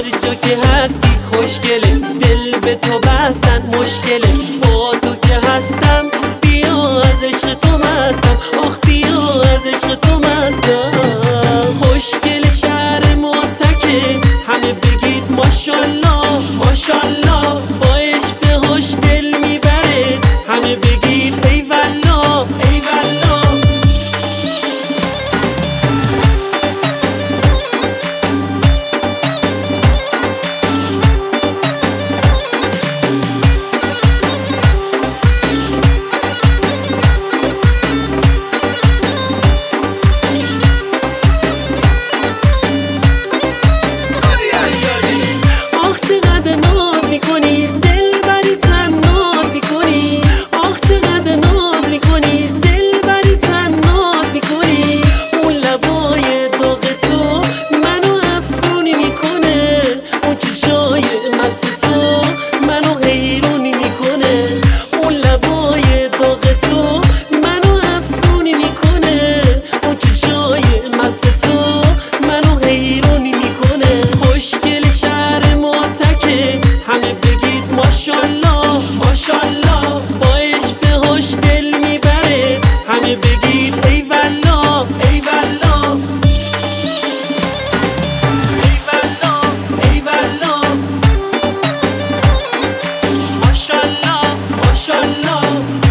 هر جا که هستی خوشگله، دل به تو بستن مشکله. با تو که هستم بیا از عشق تو مستم، آخ بیا از عشق تو مستم. خوشگل شهر متکه، همه بگید ماشالله ماشالله. با عشق خوش دل میبره، همه بگید ای والله ای والله. ماشالله ماشالله. با عشق خوش دل میبره، همه بگید ای والله ای والله ای والله ای والله. ماشالله ماشالله.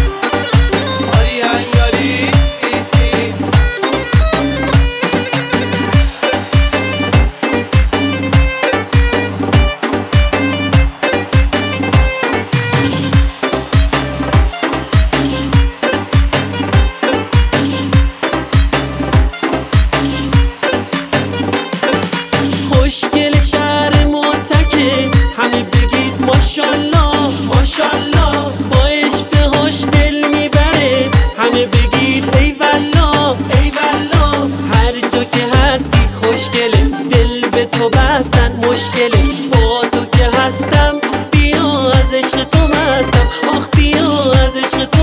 خوشگل شهر متکه، همه بگید ماشالله ماشالله. با عشق خوش دل میبره، همه بگید ای والله ای والله. هر جا که هستی خوشگله، دل به تو بستن مشکله. با تو که هستم بیا از عشق تو مستم، آخ بیا از عشق تو